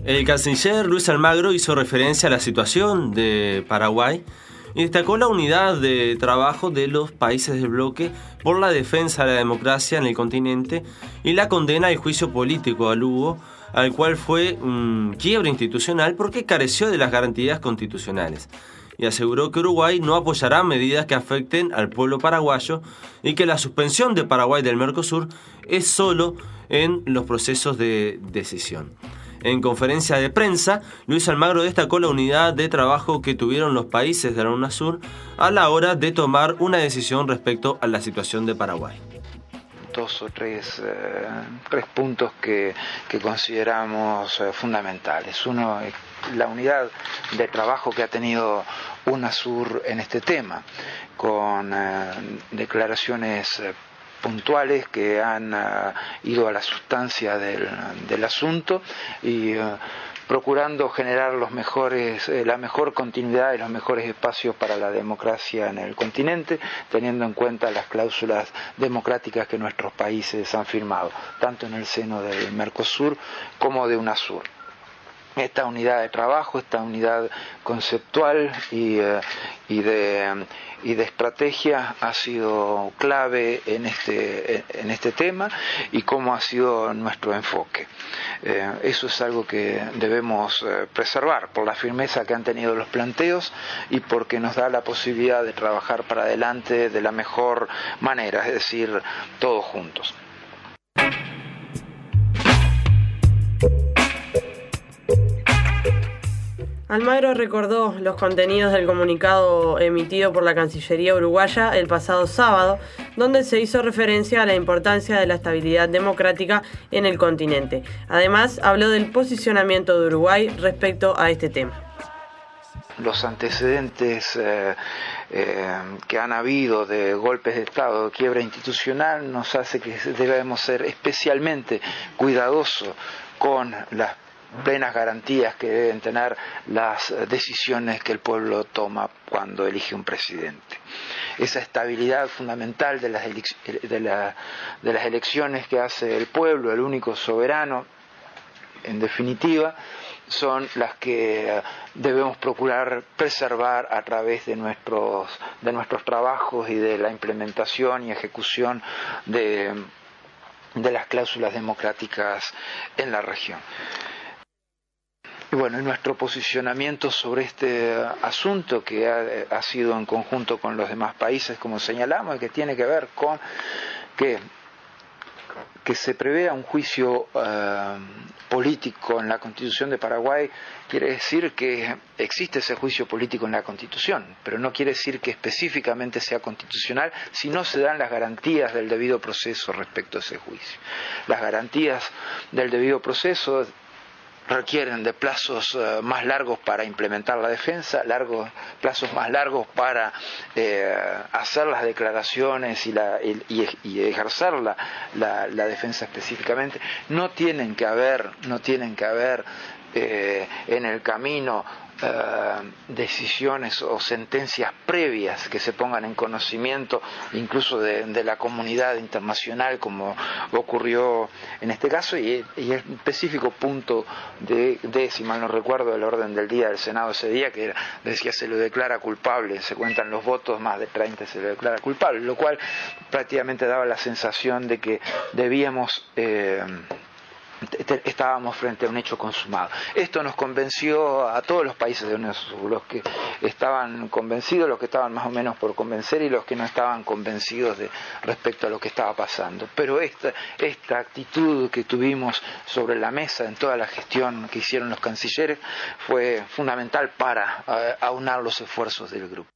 El canciller Luis Almagro hizo referencia a la situación de Paraguay y destacó la unidad de trabajo de los países del bloque por la defensa de la democracia en el continente y la condena al juicio político a Lugo, al cual fue un quiebre institucional porque careció de las garantías constitucionales. Y aseguró que Uruguay no apoyará medidas que afecten al pueblo paraguayo y que la suspensión de Paraguay del Mercosur es solo en los procesos de decisión. En conferencia de prensa, Luis Almagro destacó la unidad de trabajo que tuvieron los países de la UNASUR a la hora de tomar una decisión respecto a la situación de Paraguay. Dos o tres puntos que consideramos fundamentales. Uno es la unidad de trabajo que ha tenido UNASUR en este tema, con declaraciones puntuales que han ido a la sustancia del asunto y procurando generar la mejor continuidad y los mejores espacios para la democracia en el continente, teniendo en cuenta las cláusulas democráticas que nuestros países han firmado, tanto en el seno del Mercosur como de UNASUR. Esta unidad de trabajo, esta unidad conceptual y de estrategia ha sido clave en este tema y cómo ha sido nuestro enfoque. Eso es algo que debemos preservar por la firmeza que han tenido los planteos y porque nos da la posibilidad de trabajar para adelante de la mejor manera, es decir, todos juntos. Almagro recordó los contenidos del comunicado emitido por la Cancillería uruguaya el pasado sábado, donde se hizo referencia a la importancia de la estabilidad democrática en el continente. Además, habló del posicionamiento de Uruguay respecto a este tema. Los antecedentes que han habido de golpes de Estado, de quiebra institucional, nos hace que debemos ser especialmente cuidadosos con las plenas garantías que deben tener las decisiones que el pueblo toma cuando elige un presidente. Esa estabilidad fundamental de las elecciones que hace el pueblo, el único soberano, en definitiva, son las que debemos procurar preservar a través de nuestros trabajos y de la implementación y ejecución de las cláusulas democráticas en la región. Y bueno, nuestro posicionamiento sobre este asunto, que ha sido en conjunto con los demás países, como señalamos, y que tiene que ver con que se prevea un juicio político en la Constitución de Paraguay, quiere decir que existe ese juicio político en la Constitución, pero no quiere decir que específicamente sea constitucional si no se dan las garantías del debido proceso respecto a ese juicio. Las garantías del debido proceso requieren de plazos más largos para implementar la defensa, plazos más largos para hacer las declaraciones y ejercer la defensa específicamente. No tienen que haber en el camino decisiones o sentencias previas que se pongan en conocimiento incluso de la comunidad internacional, como ocurrió en este caso, y el específico punto de si mal no recuerdo, el orden del día del Senado ese día, que decía se lo declara culpable, se cuentan los votos, más de 30 se lo declara culpable, lo cual prácticamente daba la sensación de que estábamos frente a un hecho consumado. Esto nos convenció a todos los países de UNASUR, los que estaban convencidos, los que estaban más o menos por convencer y los que no estaban convencidos respecto a lo que estaba pasando. Pero esta actitud que tuvimos sobre la mesa en toda la gestión que hicieron los cancilleres fue fundamental para aunar los esfuerzos del grupo.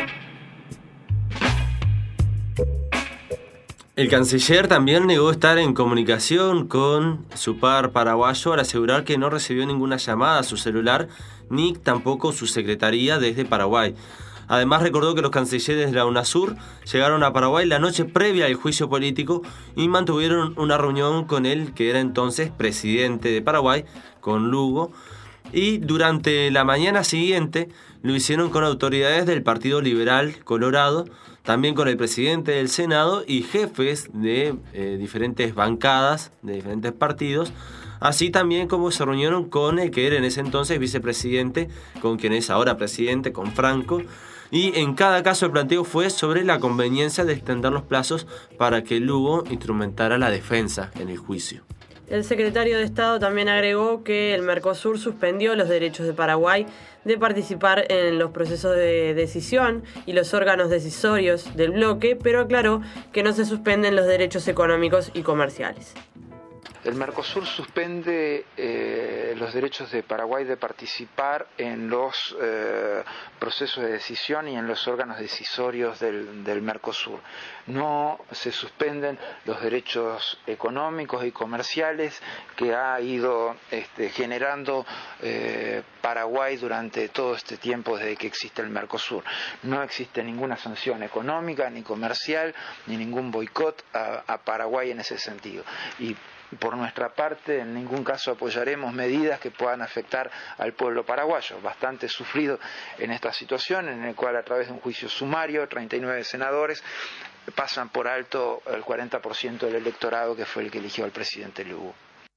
El canciller también negó estar en comunicación con su par paraguayo al asegurar que no recibió ninguna llamada a su celular ni tampoco su secretaría desde Paraguay. Además recordó que los cancilleres de la UNASUR llegaron a Paraguay la noche previa al juicio político y mantuvieron una reunión con el que era entonces presidente de Paraguay, con Lugo, y durante la mañana siguiente lo hicieron con autoridades del Partido Liberal Colorado, también con el presidente del Senado y jefes de diferentes bancadas, de diferentes partidos, así también como se reunieron con el que era en ese entonces vicepresidente, con quien es ahora presidente, con Franco, y en cada caso el planteo fue sobre la conveniencia de extender los plazos para que Lugo instrumentara la defensa en el juicio. El secretario de Estado también agregó que el Mercosur suspendió los derechos de Paraguay de participar en los procesos de decisión y los órganos decisorios del bloque, pero aclaró que no se suspenden los derechos económicos y comerciales. El Mercosur suspende los derechos de Paraguay de participar en los procesos de decisión y en los órganos decisorios del Mercosur. No se suspenden los derechos económicos y comerciales que ha ido generando Paraguay durante todo este tiempo desde que existe el Mercosur. No existe ninguna sanción económica ni comercial ni ningún boicot a Paraguay en ese sentido. Y por nuestra parte, en ningún caso apoyaremos medidas que puedan afectar al pueblo paraguayo, bastante sufrido en esta situación, en el cual a través de un juicio sumario, 39 senadores pasan por alto el 40% del electorado que fue el que eligió al presidente Lugo.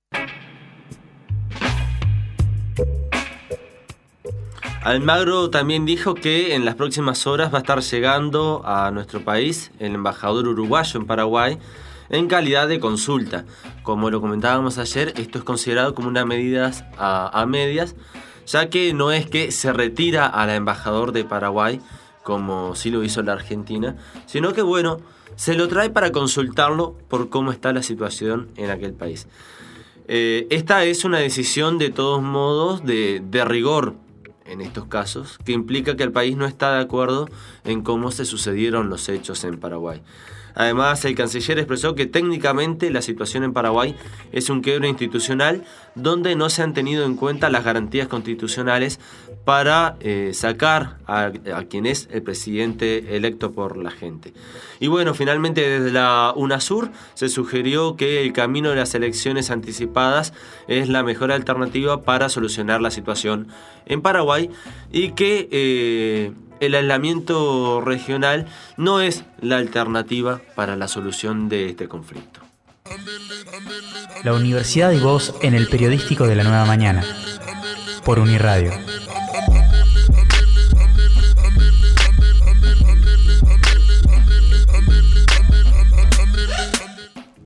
Almagro también dijo que en las próximas horas va a estar llegando a nuestro país el embajador uruguayo en Paraguay, en calidad de consulta. Como lo comentábamos ayer, esto es considerado como una medida a medias, ya que no es que se retira al embajador de Paraguay, como sí lo hizo la Argentina, sino que se lo trae para consultarlo por cómo está la situación en aquel país. Esta es una decisión de todos modos de rigor en estos casos, que implica que el país no está de acuerdo en cómo se sucedieron los hechos en Paraguay. Además, el canciller expresó que técnicamente la situación en Paraguay es un quiebre institucional donde no se han tenido en cuenta las garantías constitucionales para sacar a quien es el presidente electo por la gente. Y finalmente desde la UNASUR se sugirió que el camino de las elecciones anticipadas es la mejor alternativa para solucionar la situación en Paraguay y que el aislamiento regional no es la alternativa para la solución de este conflicto. La Universidad y Voz en el periodístico de la Nueva Mañana, por Uniradio.